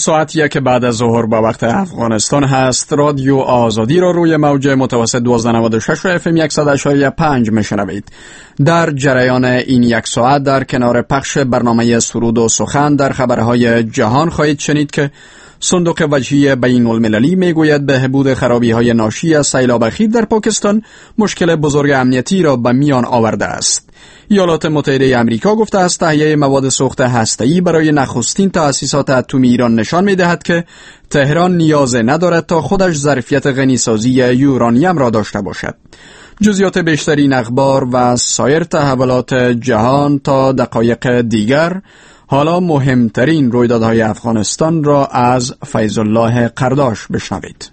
ساعت 1 بعد از ظهر با وقت افغانستان هست. رادیو آزادی را روی موج متوسط 1296 FM 100.5 میشنوید. در جریان این یک ساعت در کنار پخش برنامه سرود و سخن در خبرهای جهان خواهید شنید که صندوق وجهی بین المللی میگوید بهبود خرابی‌های ناشی از سیلاب اخیر در پاکستان مشکل بزرگ امنیتی را به میان آورده است. ایالات متحده آمریکا گفته است تهیه مواد سوخت هسته‌ای برای نخستین تأسیسات اتمی ایران نشان می‌دهد که تهران نیاز ندارد تا خودش ظرفیت غنیسازی یورانیم را داشته باشد. جزئیات بیشتری این اخبار و سایر تحولات جهان تا دقایق دیگر. حالا مهمترین رویدادهای افغانستان را از فیض الله قرداش بشنوید.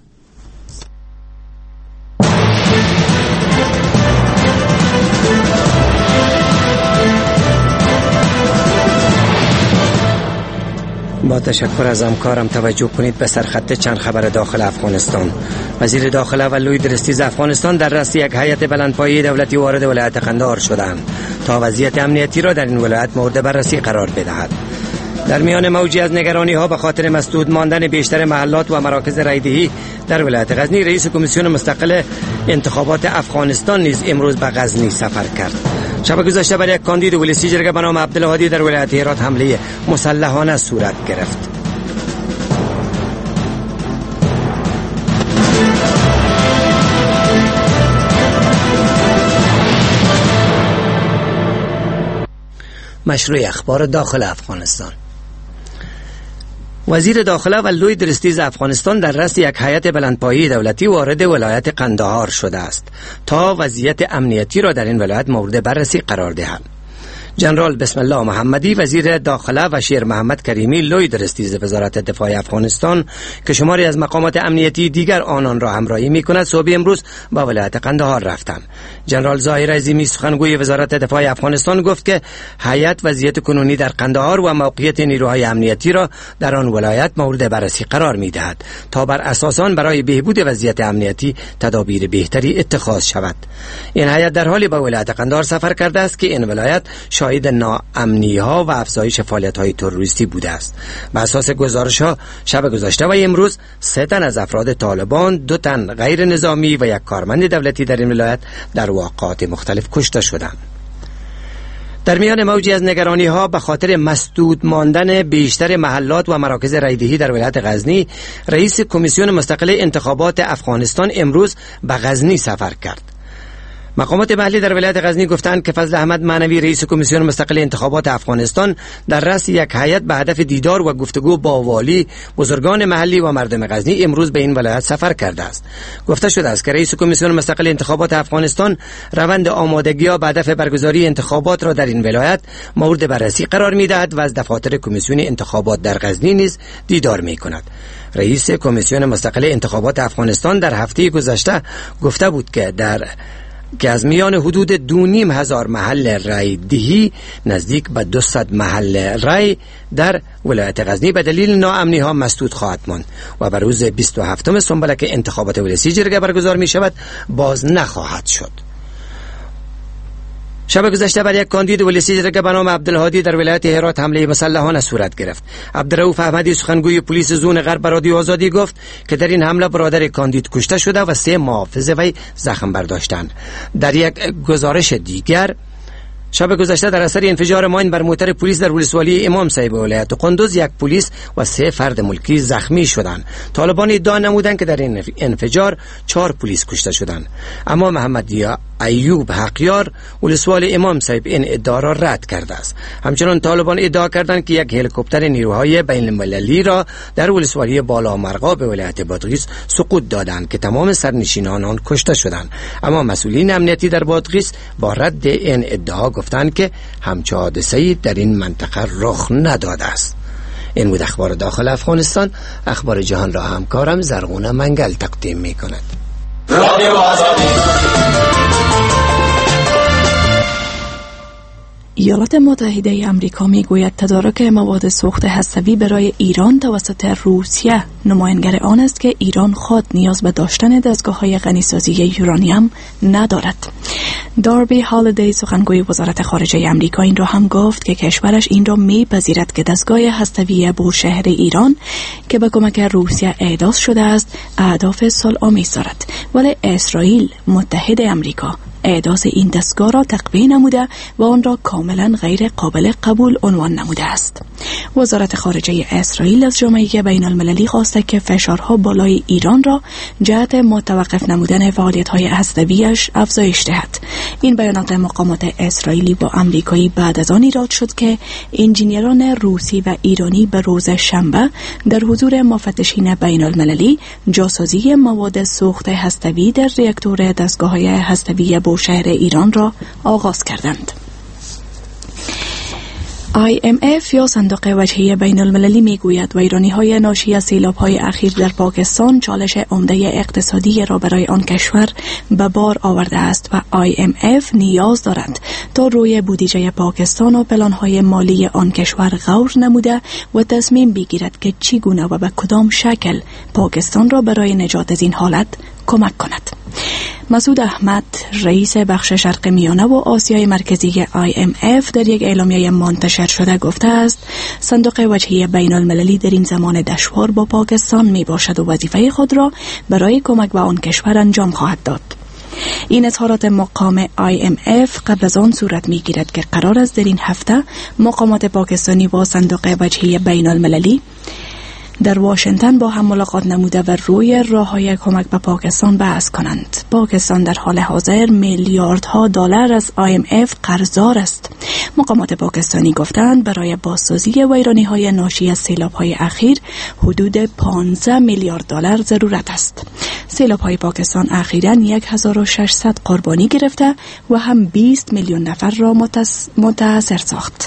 با تشکر از همکارم توجه کنید به سرخط چند خبر داخل افغانستان. وزیر داخله و لوی درستیز افغانستان در رأس یک هیئت بلندپایه دولتی وارد ولایت قندهار شدند تا وضعیت امنیتی را در این ولایت مورد بررسی قرار بدهد. در میان موجی از نگرانی ها به خاطر مسدود ماندن بیشتر محلات و مراکز رایدهی در ولایت غزنی، رئیس کمیسیون مستقل انتخابات افغانستان نیز امروز به غزنی سفر کرد. شب گذشته بر یک کاندید ولسی جرگه به نام عبدالهادی در ولایت هرات حمله مسلحانه صورت گرفت. مشروع اخبار داخل افغانستان. وزیر داخله و لوی درستیز افغانستان در رأس یک هیئت بلندپایه دولتی وارد ولایت قندهار شده است تا وضعیت امنیتی را در این ولایت مورد بررسی قرار دهد. جنرال بسم الله محمدی وزیر داخله و شیر محمد کریمی لوی درستیز وزارت دفاع افغانستان که شماری از مقامات امنیتی دیگر آنان را همراهی می‌کند صبح امروز به ولایت قندهار رفتند. جنرال ظاهر عظیمی سخنگوی وزارت دفاع افغانستان گفت که هیئت وضعیت کنونی در قندهار و موقعیت نیروهای امنیتی را در آن ولایت مورد بررسی قرار می‌دهد تا بر اساس آن برای بهبود وضعیت امنیتی تدابیر بهتری اتخاذ شود. این هیئت در حالی به ولایت قندهار سفر کرده است که این ولایت شاهد ناامنی‌ها و افزایش فعالیت‌های تروریستی بوده است. بر اساس گزارش‌ها شب گذشته و امروز 3 تن از افراد طالبان، 2 تن غیر نظامی و 1 کارمند دولتی در این ولایت در واقعات مختلف کشته شدند. در میان موجی از نگرانی‌ها به خاطر مسدود ماندن بیشتر محلات و مراکز رایدهی در ولایت غزنی، رئیس کمیسیون مستقل انتخابات افغانستان امروز به غزنی سفر کرد. مقامات محلی در ولایت غزنی گفتند که فضل احمد معنوی رئیس کمیسیون مستقل انتخابات افغانستان در رأس یک هیئت به هدف دیدار و گفتگو با والی، بزرگان محلی و مردم غزنی امروز به این ولایت سفر کرده است. گفته شده است که رئیس کمیسیون مستقل انتخابات افغانستان روند آمادگی‌ها به هدف برگزاری انتخابات را در این ولایت مورد بررسی قرار می‌دهد و از دفاتر کمیسیون انتخابات در غزنی نیز دیدار می‌کند. رئیس کمیسیون مستقل انتخابات افغانستان در هفته گذشته گفته بود که از میان حدود 2,500 محل رای دهی نزدیک به 200 محل رای در ولایت غزنی به دلیل ناامنی ها مسدود خواهد ماند و بر روز 27 سنبله که انتخابات ولسی جرگه برگزار می شود باز نخواهد شد. شب گذشته بر یک کاندید ولسی جرگه به نام عبدالهادی در ولایت هرات حمله مسلحانه صورت گرفت. عبدالرؤوف احمدی سخنگوی پلیس زون غرب به رادیو آزادی گفت که در این حمله برادر کاندید کشته شده و 3 محافظ وی زخم برداشتند. در یک گزارش دیگر شب گذشته در اثر انفجار ماین بر موتر پلیس در ولسوالی امام صاحب ولایت قندوز 1 پلیس و 3 فرد ملکی زخمی شدند. طالبان ادعا نمودند که در این انفجار 4 پلیس کشته شدند، اما محمد ایوب حقیار ولسوال امام صاحب این ادعا را رد کرده است. همچنان طالبان ادعا کردند که 1 هلیکوپتر نیروهای بین المللی را در ولسوالی بالا مرغا به ولایت بادغیس سقوط دادند که تمام سرنشینان آن کشته شدند، اما مسئولین امنیتی در بادغیس با رد این ادعا گفتند که همچون حادثه‌ای در این منطقه رخ نداده است. این بود اخبار داخل افغانستان. اخبار جهان را همکارم زرغونه منگل تقدیم می کند. ایالات متحده آمریکا میگوید تدارک مواد سوخت هسته‌ای برای ایران توسط روسیه نمایانگر آن است که ایران خود نیاز به داشتن دستگاه‌های غنی‌سازی یورانیم ندارد. داربی هالیدی سخنگوی وزارت خارجه آمریکا این را هم گفت که کشورش این را می‌پذیرد که دستگاه هسته‌ای بوشهر ایران که به کمک روسیه احداث شده است اهداف صلح‌آمیز دارد، ولی اسرائیل متحد آمریکا احداث این دستگاه را تقویه نموده و آن را کاملا غیر قابل قبول عنوان نموده است. وزارت خارجه اسرائیل از جامعه بین المللی خواسته که فشارها بالای ایران را جهت متوقف نمودن فعالیت‌های هسته‌ای‌اش افزایش دهد. این بیانات مقامات اسرائیلی و آمریکایی بعد از آن ایراد شد که انجینیران روسی و ایرانی به روز شنبه در حضور مفتشین بین المللی جاسازی مواد سوخت هسته‌ای در راکتور دستگاه‌های هسته‌ای بوشهر ایران را آغاز کردند. IMF یا صندوق وجهی بین المللی میگوید ویرانی‌های ناشی از سیلاب‌های اخیر در پاکستان چالش عمده اقتصادی را برای آن کشور به بار آورده است و IMF نیاز دارد تا روی بودجه پاکستان و پلان‌های مالی آن کشور غور نموده و تصمیم بگیرد که چگونه و به کدام شکل پاکستان را برای نجات از این حالت کمک کند. مسعود احمد رئیس بخش شرق میانه و آسیای مرکزی IMF در یک اعلامیه منتشر شده گفته است صندوق وجهی بین المللی در این زمان دشوار با پاکستان می باشد و وظیفه خود را برای کمک به آن کشور انجام خواهد داد. این اظهارات مقام IMF قبل از آن صورت می گیرد که قرار است در این هفته مقامات پاکستانی با صندوق وجهی بین المللی در واشنگتن با هم ملاقات نموده و روی راه‌های کمک به پاکستان بحث کنند. پاکستان در حال حاضر میلیاردها دلار از IMF قرضدار است. مقامات پاکستانی گفتند برای بازسازی ویرانی‌های ناشی از سیلاب‌های اخیر حدود 15 میلیارد دلار ضرورت است. سیلاب‌های پاکستان اخیراً 1600 قربانی گرفته و هم 20 میلیون نفر را متاثر ساخت.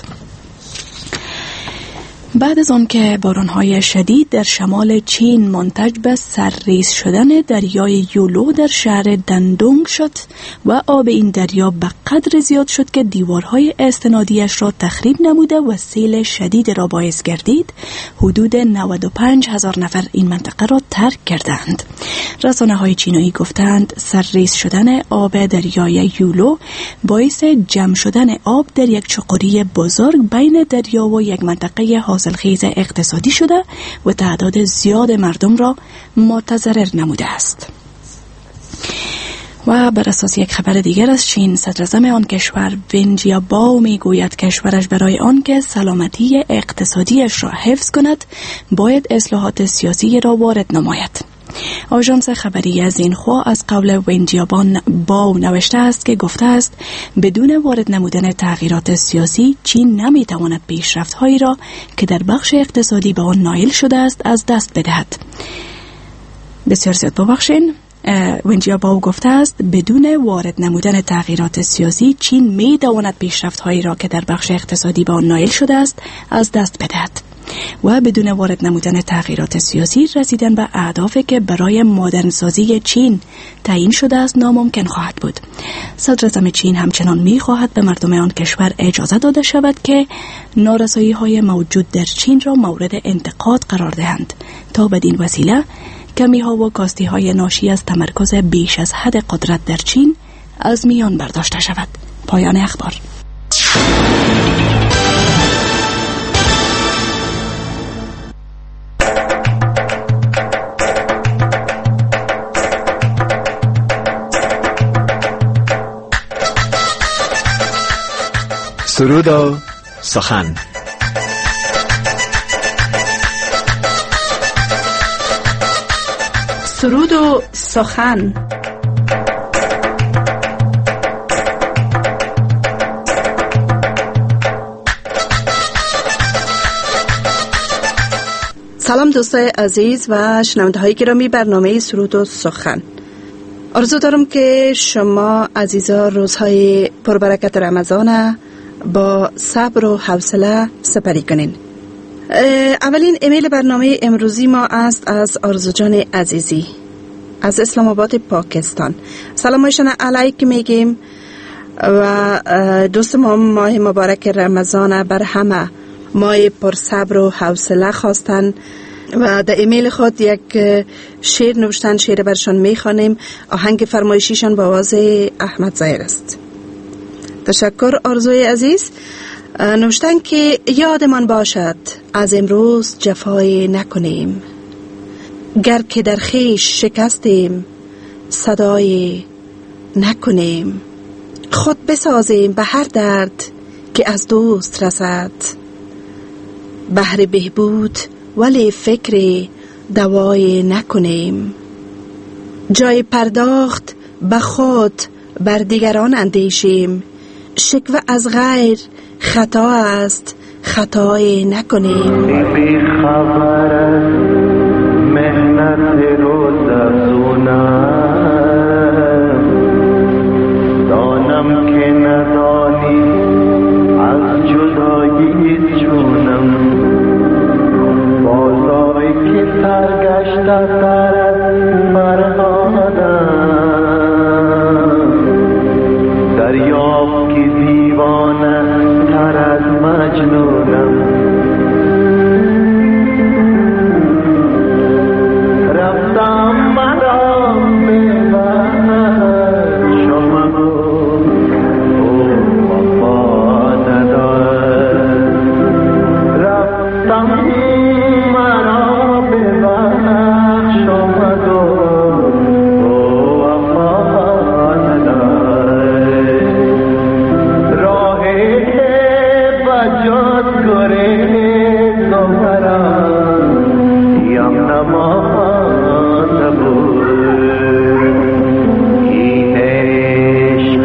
بعد از آن که باران‌های شدید در شمال چین منتج به سرریز شدن دریای یولو در شهر دندونگ شد و آب این دریا به قدر زیاد شد که دیوارهای استنادیش را تخریب نموده و سیل شدید را باعث گردید، حدود 95,000 نفر این منطقه را ترک کردند. رسانه‌های چینی گفتند سرریز شدن آب دریای یولو باعث جمع شدن آب در یک چقری بزرگ بین دریا و یک منطقه حاصلخیز اقتصادی شده و تعداد زیاد مردم را متضرر نموده است. و بر اساس یک خبر دیگر از چین، صدراعظم آن کشور ون جیاباو میگوید کشورش برای آن که سلامتی اقتصادیش را حفظ کند باید اصلاحات سیاسی را وارد نماید. آژانس خبری زینخوا از قول ون جیاباو نوشته است که گفته است بدون وارد نمودن تغییرات سیاسی چین نمیتواند پیشرفت‌هایی را که در بخش اقتصادی به آن نائل شده است از دست بدهد. بسیار زیاد ببخشید. ون جیاباو گفته است بدون وارد نمودن تغییرات سیاسی چین میتواند پیشرفت‌هایی را که در بخش اقتصادی به آن نائل شده است از دست بدهد و بدون وارد نمودن تغییرات سیاسی رسیدن به اهدافی که برای مدرنسازی چین تعیین شده است ناممکن خواهد بود. صدراعظم چین همچنان می‌خواهد به مردم آن کشور اجازه داده شود که نارسایی‌های موجود در چین را مورد انتقاد قرار دهند تا بدین وسیله کمی‌ها و کاستی‌های ناشی از تمرکز بیش از حد قدرت در چین از میان برداشته شود. پایان اخبار. سرود و سخن. سرود و سخن. سلام دوستای عزیز و شنونده های گرامی برنامه سرود و سخن. آرزو دارم که شما عزیزا روزهای پربرکت رمضان با صبر و حوصله سپری کنین. اولین ایمیل برنامه امروزی ما است از آرزو جان عزیزی از اسلام آباد پاکستان. سلامشان علیک میگیم و دوست ما ماه مبارک رمضان بر همه ماه پر صبر و حوصله خواستن و در ایمیل خود یک شعر نوشتن. شعر برشان میخوانیم. آهنگ فرمایشیشان با آواز احمد ظاهر است. تشکر آرزوی عزیز. نوشتن که یادمان باشد از امروز جفای نکنیم، گر که در خویش شکستیم صدای نکنیم، خود بسازیم به هر درد که از دوست رسد، بهر بهبود ولی فکر دوای نکنیم، جای پرداخت به خود بر دیگران اندیشیم، شکوه از غیر خطا است خطای نکنیم. بی خبر از مهنت روز افزونم، دانم که ندانی از جدایی چونم، بازایی که سرگشته تر از فرهادم، دریافت که دیوانه تر از مجنونم، رفتم مدام ببر شما او وفا ندارد، رفتم مرا ببر شما او وفا ندارد، راه بجات گره دوبرم یم نماز بود، این عشق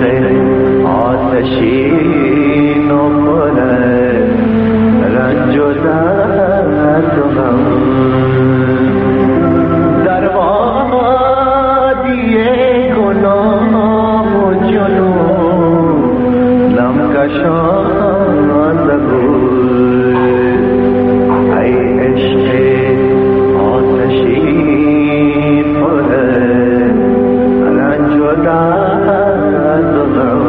آتشین و پر رنج و درد و غم، در وادی گناه و جنون نم کشانده بود، ای عشق آتشین پر رنج و درد و غم.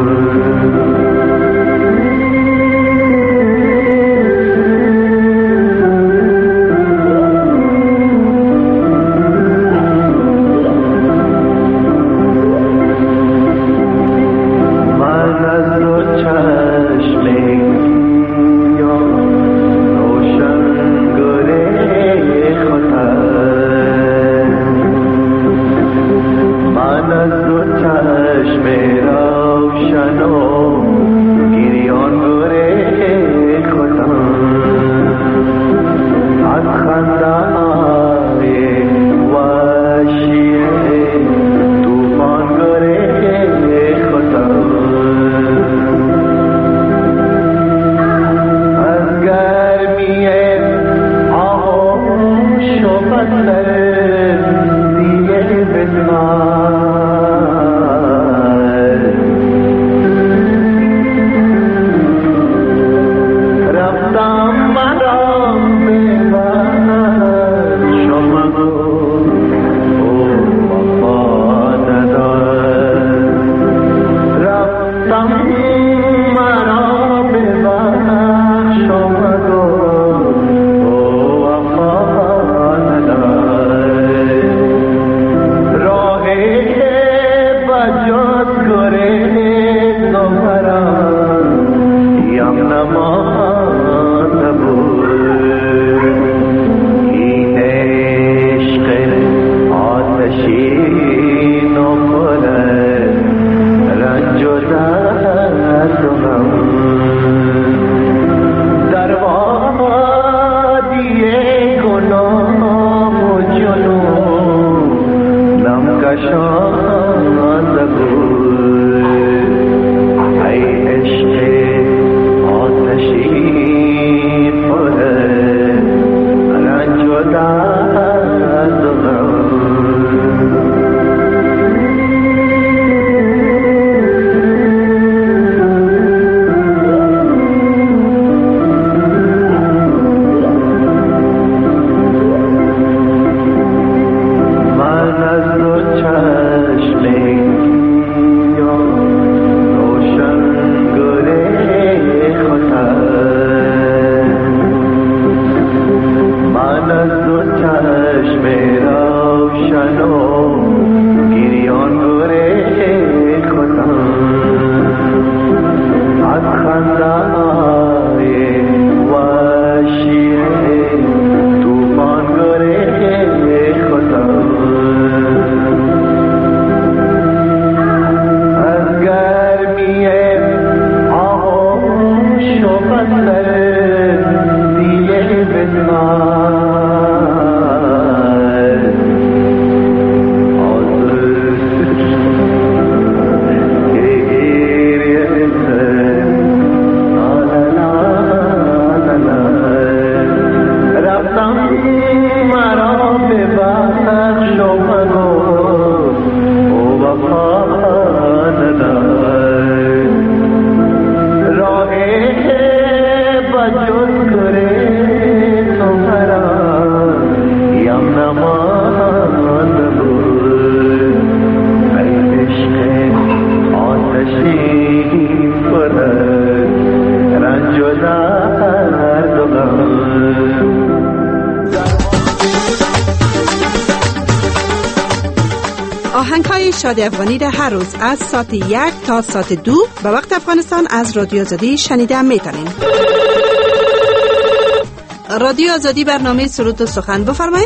من از دو چشم یا روشن گره خودم، من از دو چشم روشن و گریان گره خودم، از خنده های وحشی طوفان گره خودم، از گرمی آغوش و بندر دیگه بزمن، رفتم مدام ببر شما او وفا ندارد، رفتم مرا ببر شما او وفا ندارد، آهنگ‌های شادی افغانی را هر روز از ساعت 1 تا ساعت 2 به وقت افغانستان از رادیو آزادی شنیده میتونین. رادیو آزادی برنامه سرود و سخن بفرمایید.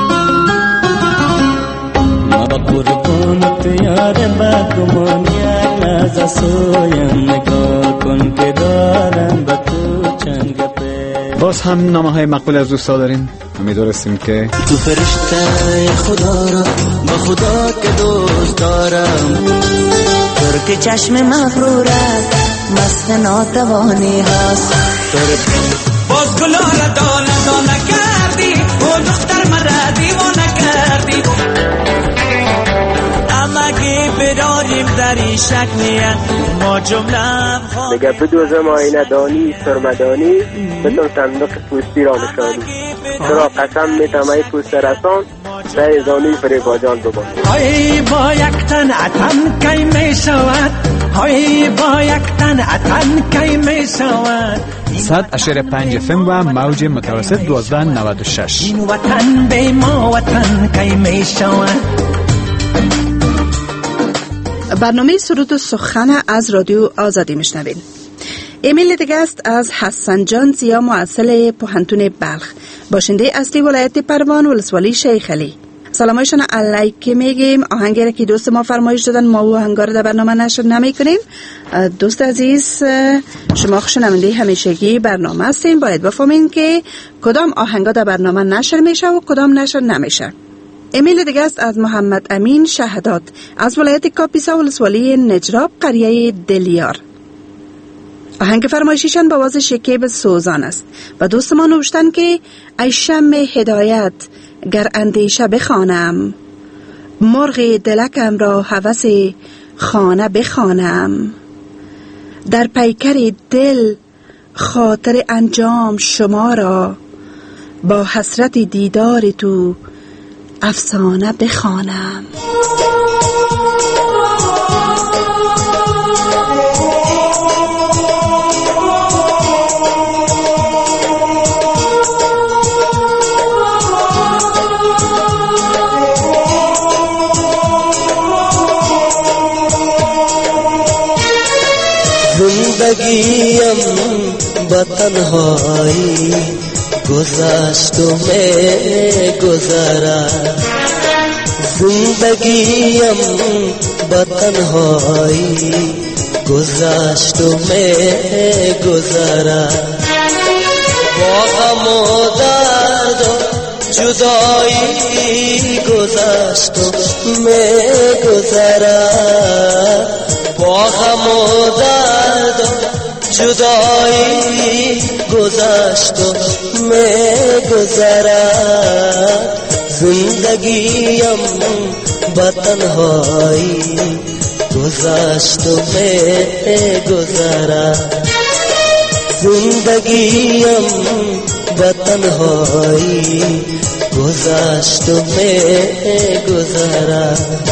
ما قربانت یار بدگمان یک لحظه سویم نگاه کن که دارم به تو چند گپه. باز هم نامه‌های مقبول از دوستا دارین. امیدوارستیم که تو فرشته خدا را با خدا که دوست دارم، ترک چشم مغرورت مست ناتوانی هست. باز گلا را دانه دانه کردی، او دختر مرا دیوانه کردی. اما که بداریم در این شک نیه ما جمله دیگه بدوزم آینه دانی سرمدانی بتون صندوق پوستی را نشانی. چرا قسم میتم ای پوست رسان سعی زانوی فریباجان ببان. های با یک تن اتن کی می شود، های با یک تن اتن کی می شود. 100.5 FM و موج متوسط 1296. این وطن به ما وطن کی می شود. برنامه سرود و سخن از رادیو آزادی میشنوین. ایمیل دیگه است از حسن جان زیا مؤسل پوهنتون بلخ، باشنده اصلی ولایت پروان ولسوالی شیخ علی. سلامایشان علیکم میگیم. آهنگی را که دوست ما فرمایش دادن ما و آهنگا رو در برنامه نشر نمی کنیم. دوست عزیز شما شنونده همیشگی برنامه هستین، باید بفهمین که کدام آهنگا در برنامه نشر میشه و کدام نشر نمیشه. ایمیل دیگه است از محمد امین شهدات از ولایت کاپیسا ولسوالی نجراب قریه دلیار. آهنگ فرمایشیشان با آواز شکیب سوزان است و دوست ما نوشتن که ای شمع هدایت گر اندیشه بخوانم، مرغ دلکم را هوس خانه بخوانم، در پیکر دل خاطر انجام شما را، با حسرت دیدار تو افسانه بخوانم. زندگیم با تنهایی گذشت و می گذرد. زندگیم با تنهایی گذشت و می گذرد. با غم و درد و جدایی گذشت و می گذرد. با غم و درد و جدایی گذشت و می گذرد. زندگیم با تنهایی گذشت و می گذرد. زندگیم با تنهایی گذشت و می گذرد.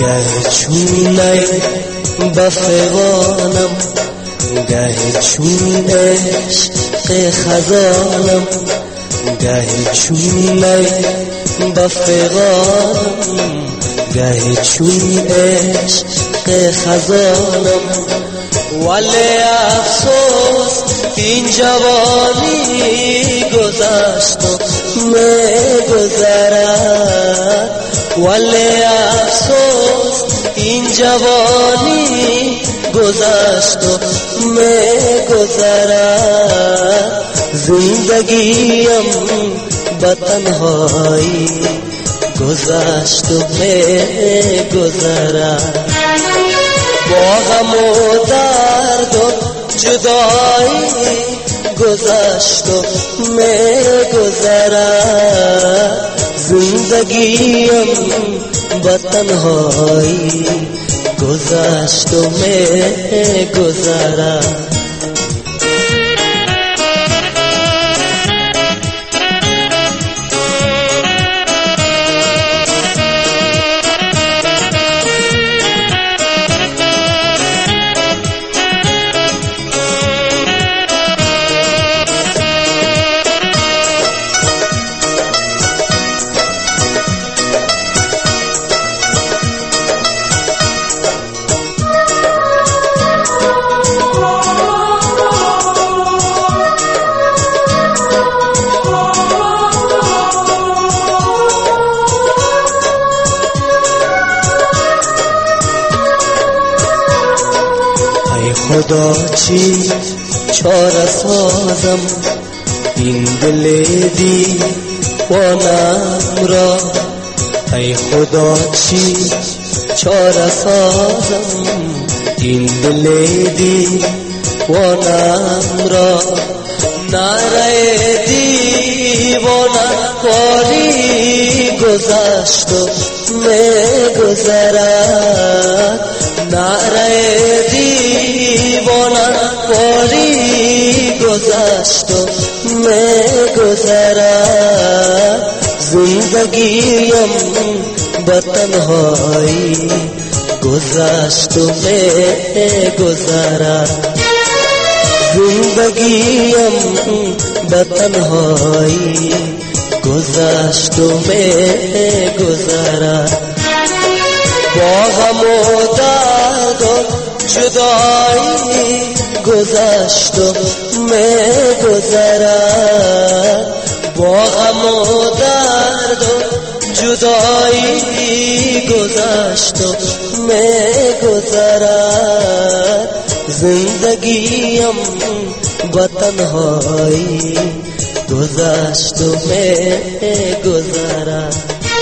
گه چونه بفغانم گه چون عشق خزانم گه چونه بفغانم گه چون عشق خزانم ولی افسوس این جوانی گذشت و میگذرد ولی افسوس این جوانی گذشت و میگذرد زندگیم به تنهایی گذشت و میگذرد با غم و درد و جدایی گذشت و میگذرد زندگیم به تنهایی گذشت و میگذرد خدا چی چاره سازم این دل دیوانم را ای خدا چی چاره سازم این دل دیوانم را نره دیوانم کاری گذشت و میگذرد نره دیوانم کاری گذشت و میگذرد زندگیم به تنهایی گذشت و میگذرد زندگیم به تنهایی گذشت و میگذرد با غم و درد و جدایی گذشت و میگذرد با غم و درد و جدایی گذشت و میگذرد زندگیم به تنهایی گذشت و میگذرد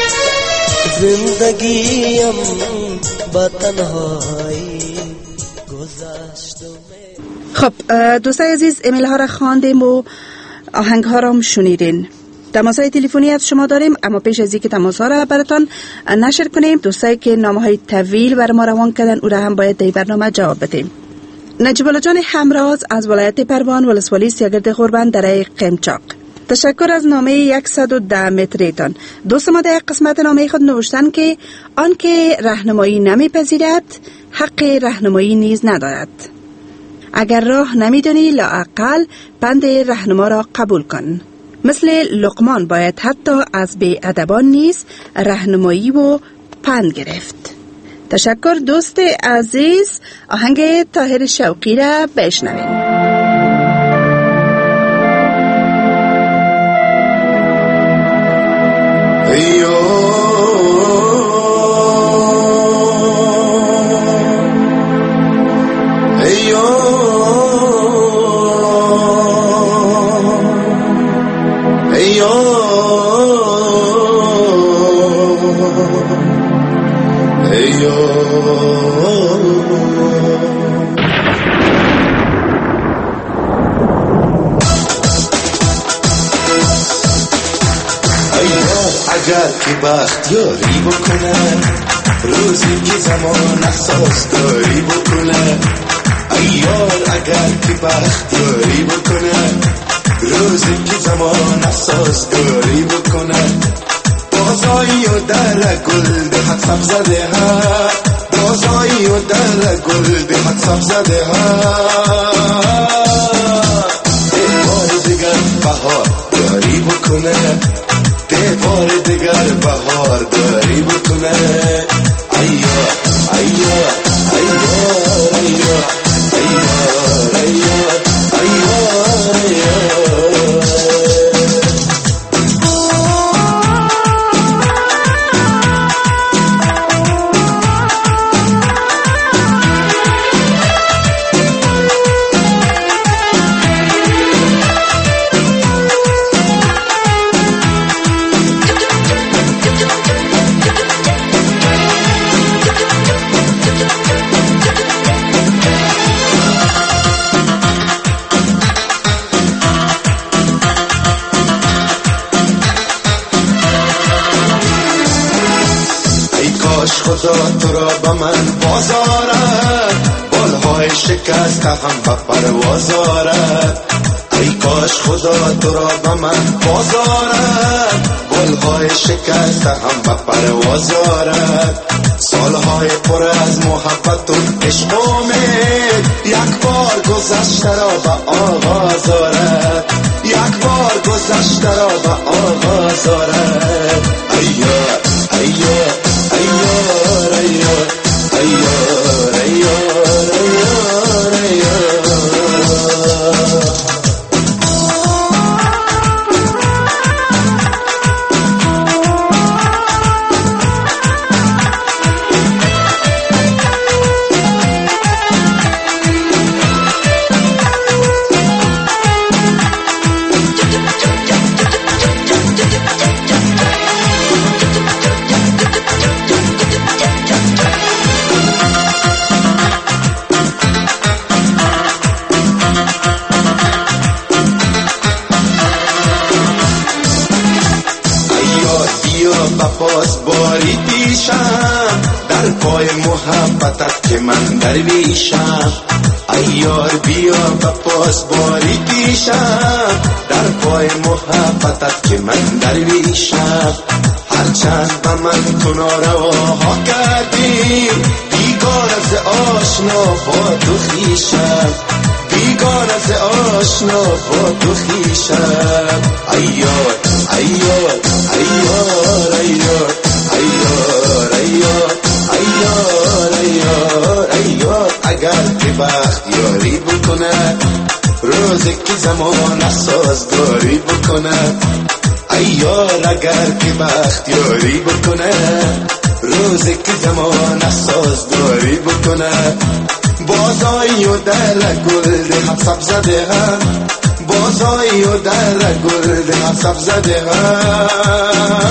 زندگیم به تنهایی گذشت و خب دوستای عزیز ایمیل ها را خواندیم و آهنگ ها را شنیدین. تماس های تلفنی از شما داریم، اما پیش از اینکه تماس ها را براتان نشر کنیم دوستایی که نامه های طویل بر ما روان کردن او را هم باید در برنامه جواب بدیم. نجیب الله جان همراز از ولایت پروان ولسوالی سیاگرد غربند در قمچاق، تشکر از نامه 110 متریتان. دوست ما در قسمت نامه خود نوشتن که آن که راهنمایی نمیپذیرد حق راهنمایی نیز ندارد. اگر راه نمیدانی لااقل پند راهنما را قبول کن. مثل لقمان باید حتی از بی‌ادبان نیز راهنمایی و پند گرفت. تشکر دوست عزیز. آهنگ طاهر شوقی را بشنویم. اگر که بختیاری بکنه روزی که زمان احساس داری بکنه ایار اگر که بختیاری بکنه روزی که زمان احساس داری بکنه با بازایی و در گل به حد سب زده ها، بازایی و در گل به حد سب زده ها. بار دیگر بهار داری بکنه، بار دیگر بهار داری بکنه. ایا ایا ایا ایا ایا ایا ایا خدا تو را با من بازارد، بالهای شکسته هم به پروازارد. ای کاش خدا تو را با من بازارد، بالهای شکسته هم به پروازارد. سالهای پر از محبت و عشق و امید، یک بار گذشته را به آغاز آرد، یک بار گذشته را به آغاز آرد. ایا ایا ایار ایار ایار ایار ایار ایار. بپاس باری پیشم، در پای محبتت که من درویشم. ایار بیا بپاس باری پیشم، در پای محبتت که من درویشم. هرچند به من تو نارواها کردی، بیگانه ز آشنا با تو خویشم، بیگانه ز آشنا با تو خویشم. ایار ایار ایار ایار ایار ایار ایار ایار ایار. اگر که بخت یاری بکنه، روزی که زمان سازگاری بکنه. ایار اگر که بخت یاری بکنه، روزی که زمان سازگاری بکنه. بازایی و در گل ده سب زده هم، بازایی و در گل ده سب زده هم.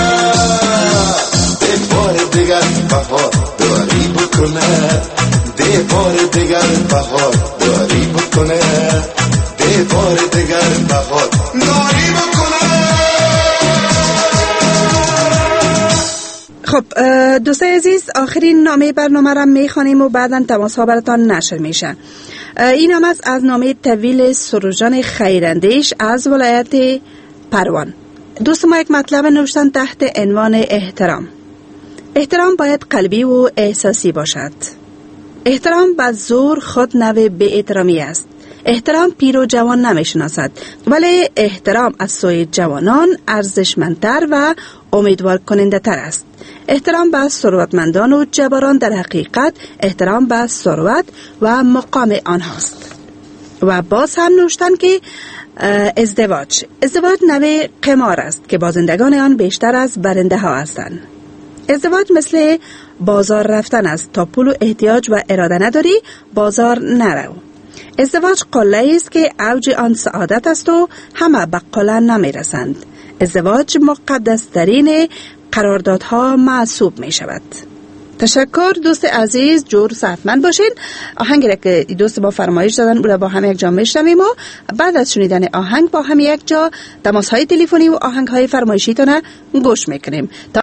ده بار دیگر بهار داری بکنه، ده بار دیگر بهار داری بکنه، ده بار دیگر بهار داری بکنه. خب دوستای عزیز، آخرین نامه برنامه را میخوانیم و بعدا تماس ها براتان نشر میشه. این نامه از نامه طویل سروجان خیراندیش از ولایت پروان. دوست ما یک مطلب نوشتن تحت عنوان احترام. احترام باید قلبی و احساسی باشد. احترام به زور خود نوع به احترامی است. احترام پیر و جوان نمیشناسد، ولی احترام از سوی جوانان ارزشمندتر و امیدوار کننده تر است. احترام به ثروتمندان و جباران در حقیقت احترام به ثروت و مقام آنهاست. و باز هم نوشتن که ازدواج نوع قمار است که بازندگان آن بیشتر از برنده ها هستند. ازدواج مثل بازار رفتن است، تا پول و احتیاج و اراده نداری بازار نرو. ازدواج قله است که اوج آن سعادت است و همه به قله نمی رسند. ازدواج مقدس ترین قراردادها محسوب می شود. تشکر دوست عزیز، جور صحتمند باشین. آهنگی را که دوست با فرمایش دادن او را با هم یک جا میشنویم و بعد از شنیدن آهنگ با هم یک جا تماس های تلفنی و آهنگ های فرمایشی تونه گوش میکنیم.